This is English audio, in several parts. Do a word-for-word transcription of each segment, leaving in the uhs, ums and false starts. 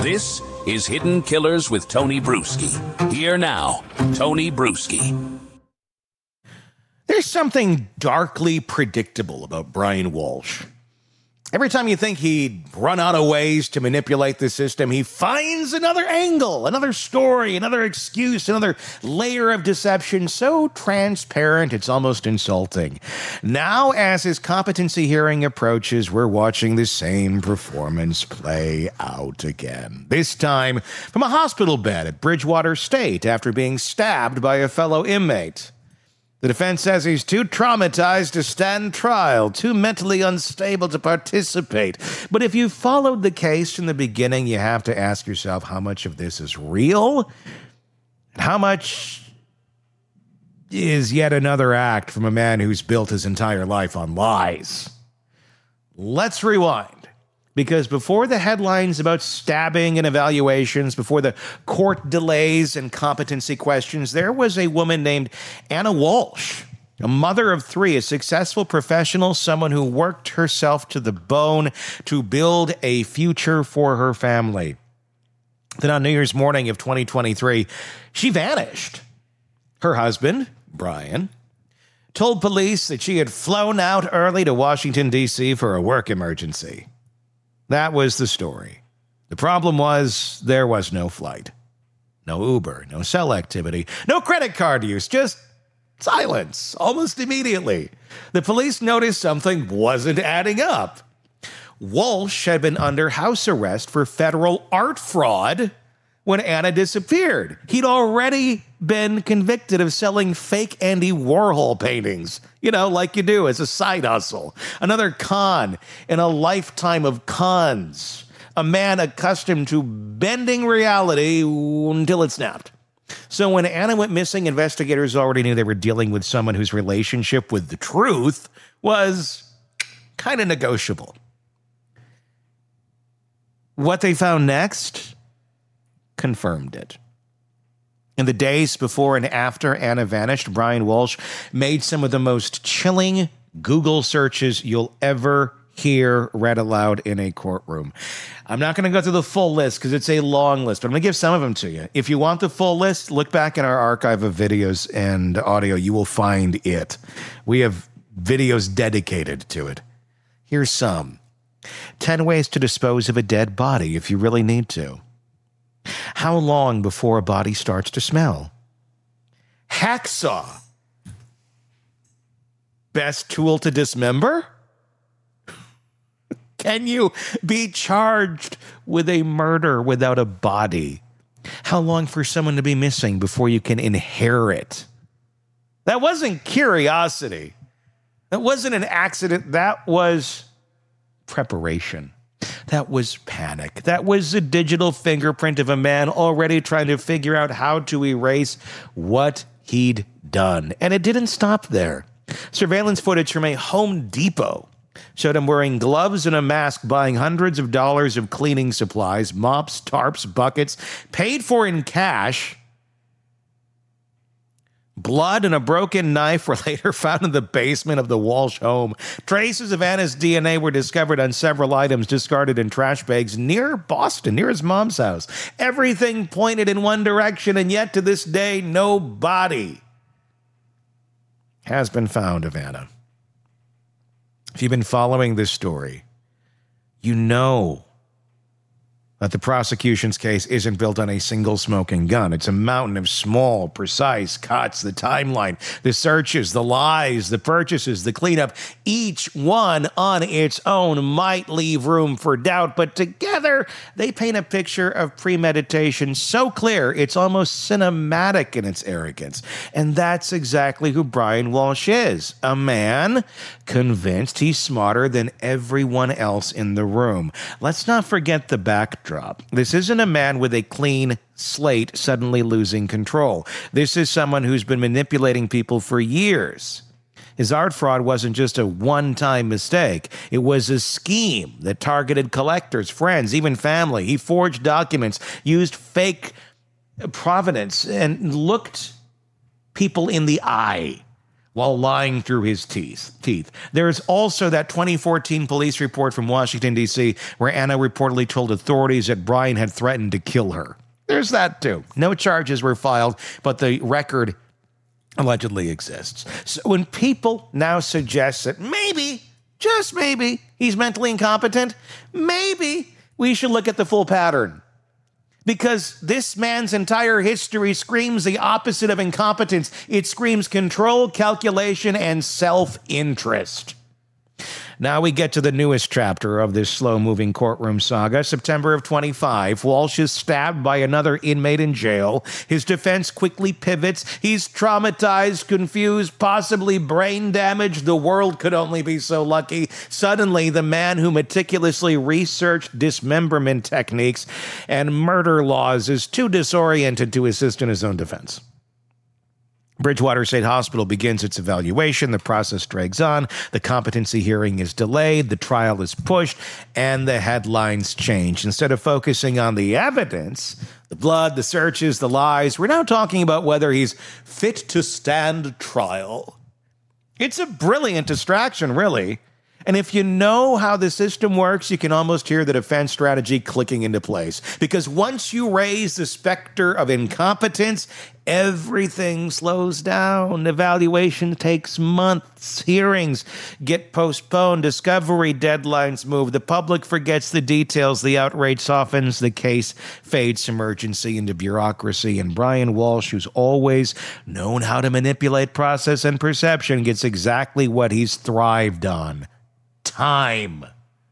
This is Hidden Killers with Tony Bruschi. Here now, Tony Bruschi. There's something darkly predictable about Brian Walsh. Every time you think he'd run out of ways to manipulate the system, he finds another angle, another story, another excuse, another layer of deception so transparent it's almost insulting. Now, as his competency hearing approaches, we're watching the same performance play out again. This time from a hospital bed at Bridgewater State after being stabbed by a fellow inmate. The defense says he's too traumatized to stand trial, too mentally unstable to participate. But if you followed the case from the beginning, you have to ask yourself how much of this is real and how much is yet another act from a man who's built his entire life on lies. Let's rewind. Because before the headlines about stabbing and evaluations, before the court delays and competency questions, there was a woman named Anna Walsh, a mother of three, a successful professional, someone who worked herself to the bone to build a future for her family. Then on New Year's morning of twenty twenty-three, she vanished. Her husband, Brian, told police that she had flown out early to Washington, D C for a work emergency. That was the story. The problem was there was no flight, no Uber, no cell activity, no credit card use, just silence almost immediately. The police noticed something wasn't adding up. Walsh had been under house arrest for federal art fraud when Anna disappeared. He'd already been convicted of selling fake Andy Warhol paintings, you know, like you do as a side hustle. Another con in a lifetime of cons. A man accustomed to bending reality until it snapped. So when Anna went missing, investigators already knew they were dealing with someone whose relationship with the truth was kind of negotiable. What they found next confirmed it. In the days before and after Anna vanished, Brian Walsh made some of the most chilling Google searches you'll ever hear read aloud in a courtroom. I'm not going to go through the full list because it's a long list, but I'm going to give some of them to you. If you want the full list, look back in our archive of videos and audio. You will find it. We have videos dedicated to it. Here's some. ten ways to dispose of a dead body if you really need to. How long before a body starts to smell? Hacksaw. Best tool to dismember? Can you be charged with a murder without a body? How long for someone to be missing before you can inherit? That wasn't curiosity. That wasn't an accident. That was preparation. That was panic. That was a digital fingerprint of a man already trying to figure out how to erase what he'd done. And it didn't stop there. Surveillance footage from a Home Depot showed him wearing gloves and a mask, buying hundreds of dollars of cleaning supplies, mops, tarps, buckets, paid for in cash. Blood and a broken knife were later found in the basement of the Walsh home. Traces of Anna's D N A were discovered on several items discarded in trash bags near Boston, near his mom's house. Everything pointed in one direction, and yet to this day, no body has been found of Anna. If you've been following this story, you know that the prosecution's case isn't built on a single smoking gun. It's a mountain of small, precise cuts, the timeline, the searches, the lies, the purchases, the cleanup. Each one on its own might leave room for doubt, but together they paint a picture of premeditation so clear it's almost cinematic in its arrogance. And that's exactly who Brian Walsh is, a man convinced he's smarter than everyone else in the room. Let's not forget the backdrop. This isn't a man with a clean slate suddenly losing control. This is someone who's been manipulating people for years. His art fraud wasn't just a one-time mistake. It was a scheme that targeted collectors, friends, even family. He forged documents, used fake provenance, and looked people in the eye while lying through his teeth. teeth. There is also that twenty fourteen police report from Washington, D C, where Anna reportedly told authorities that Brian had threatened to kill her. There's that, too. No charges were filed, but the record allegedly exists. So when people now suggest that maybe, just maybe, he's mentally incompetent, maybe we should look at the full pattern. Because this man's entire history screams the opposite of incompetence. It screams control, calculation, and self-interest. Now we get to the newest chapter of this slow-moving courtroom saga. September of twenty-five, Walsh is stabbed by another inmate in jail. His defense quickly pivots. He's traumatized, confused, possibly brain damaged. The world could only be so lucky. Suddenly, the man who meticulously researched dismemberment techniques and murder laws is too disoriented to assist in his own defense. Bridgewater State Hospital begins its evaluation. The process drags on. The competency hearing is delayed. The trial is pushed, and the headlines change. Instead of focusing on the evidence, the blood, the searches, the lies, we're now talking about whether he's fit to stand trial. It's a brilliant distraction, really. And if you know how the system works, you can almost hear the defense strategy clicking into place. Because once you raise the specter of incompetence, everything slows down. Evaluation takes months. Hearings get postponed. Discovery deadlines move. The public forgets the details. The outrage softens. The case fades from urgency into bureaucracy. And Brian Walsh, who's always known how to manipulate process and perception, gets exactly what he's thrived on. Time.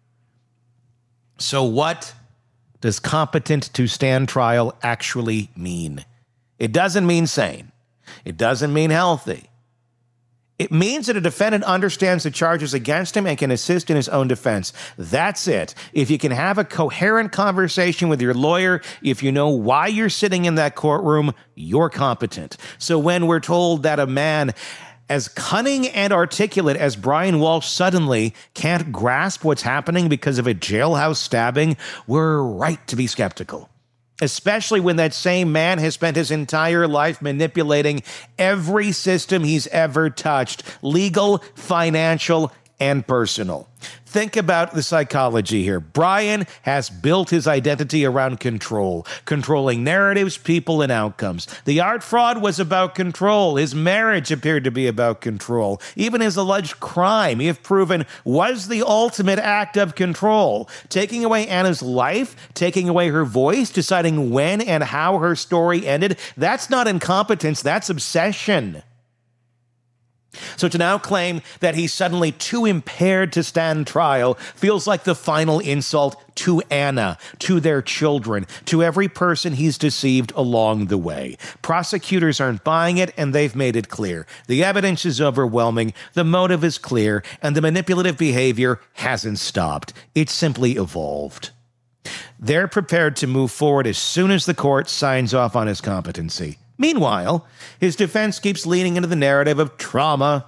So what does competent to stand trial actually mean? It doesn't mean sane. It doesn't mean healthy. It means that a defendant understands the charges against him and can assist in his own defense. That's it. If you can have a coherent conversation with your lawyer, if you know why you're sitting in that courtroom, you're competent. So when we're told that a man as cunning and articulate as Brian Walsh suddenly can't grasp what's happening because of a jailhouse stabbing, we're right to be skeptical. Especially when that same man has spent his entire life manipulating every system he's ever touched, legal, financial, and personal. Think about the psychology here. Brian has built his identity around control, controlling narratives, people, and outcomes. The art fraud was about control. His marriage appeared to be about control. Even his alleged crime, if proven, was the ultimate act of control. Taking away Anna's life, taking away her voice, deciding when and how her story ended, that's not incompetence, that's obsession. So to now claim that he's suddenly too impaired to stand trial feels like the final insult to Anna, to their children, to every person he's deceived along the way. Prosecutors aren't buying it, and they've made it clear. The evidence is overwhelming, the motive is clear, and the manipulative behavior hasn't stopped. It's simply evolved. They're prepared to move forward as soon as the court signs off on his competency. Meanwhile, his defense keeps leaning into the narrative of trauma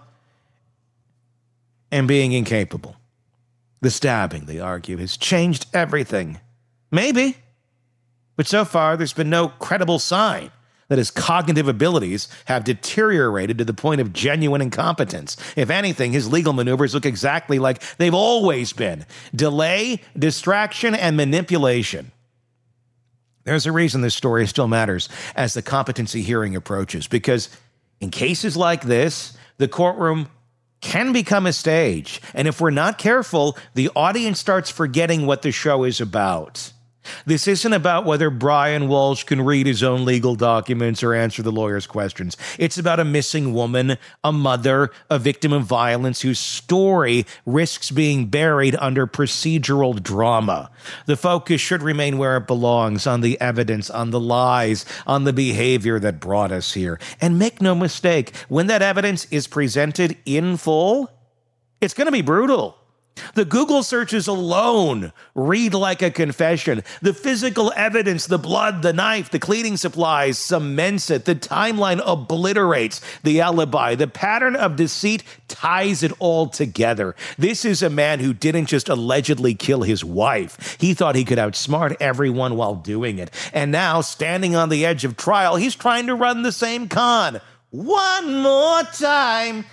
and being incapable. The stabbing, they argue, has changed everything. Maybe. But so far, there's been no credible sign that his cognitive abilities have deteriorated to the point of genuine incompetence. If anything, his legal maneuvers look exactly like they've always been. Delay, distraction, and manipulation. There's a reason this story still matters as the competency hearing approaches, because in cases like this, the courtroom can become a stage. And if we're not careful, the audience starts forgetting what the show is about. This isn't about whether Brian Walsh can read his own legal documents or answer the lawyer's questions. It's about a missing woman, a mother, a victim of violence whose story risks being buried under procedural drama. The focus should remain where it belongs, on the evidence, on the lies, on the behavior that brought us here. And make no mistake, when that evidence is presented in full, it's going to be brutal. The Google searches alone read like a confession. The physical evidence, the blood, the knife, the cleaning supplies cements it. The timeline obliterates the alibi. The pattern of deceit ties it all together. This is a man who didn't just allegedly kill his wife. He thought he could outsmart everyone while doing it. And now, standing on the edge of trial, he's trying to run the same con. one more time.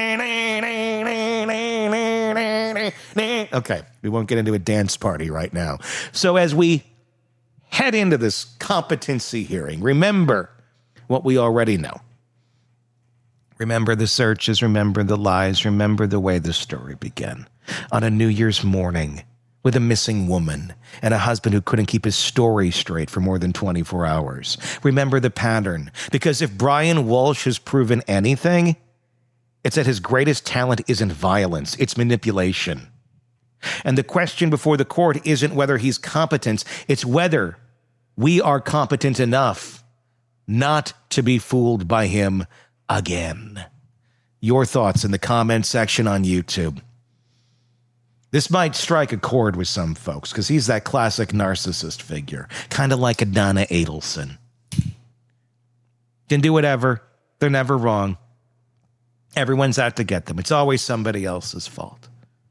Okay, we won't get into a dance party right now. So as we head into this competency hearing, remember what we already know. Remember the searches, remember the lies, remember the way the story began. On a New Year's morning, with a missing woman and a husband who couldn't keep his story straight for more than twenty-four hours. Remember the pattern, because if Brian Walsh has proven anything, it's that his greatest talent isn't violence, it's manipulation. And the question before the court isn't whether he's competent, it's whether we are competent enough not to be fooled by him again. Your thoughts in the comment section on YouTube. This might strike a chord with some folks because he's that classic narcissist figure, kind of like a Donna Adelson. Can do whatever. They're never wrong. Everyone's out to get them. It's always somebody else's fault.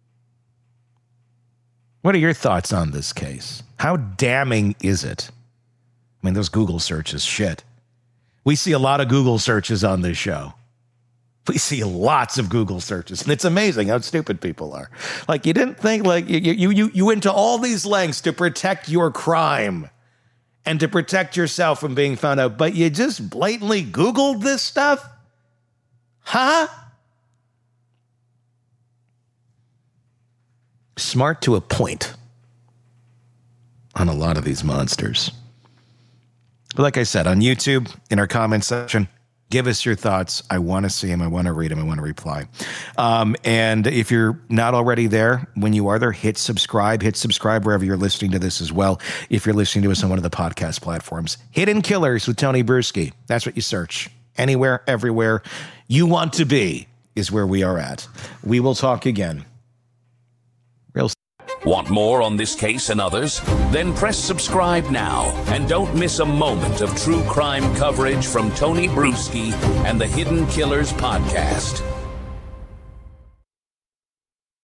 What are your thoughts on this case? How damning is it? I mean, those Google searches, shit. We see a lot of Google searches on this show. We see lots of Google searches, and it's amazing how stupid people are. Like, you didn't think, like, you you you, you went to all these lengths to protect your crime and to protect yourself from being found out, but you just blatantly Googled this stuff? Huh? Smart to a point on a lot of these monsters. But like I said, on YouTube, in our comment section, give us your thoughts. I want to see them. I want to read them. I want to reply. Um, and if you're not already there, when you are there, hit subscribe. Hit subscribe wherever you're listening to this as well. If you're listening to us on one of the podcast platforms. Hidden Killers with Tony Bruschi. That's what you search. Anywhere, everywhere you want to be is where we are at. We will talk again. Real. Want more on this case and others? Then press subscribe now and don't miss a moment of true crime coverage from Tony Bruschi and the Hidden Killers podcast.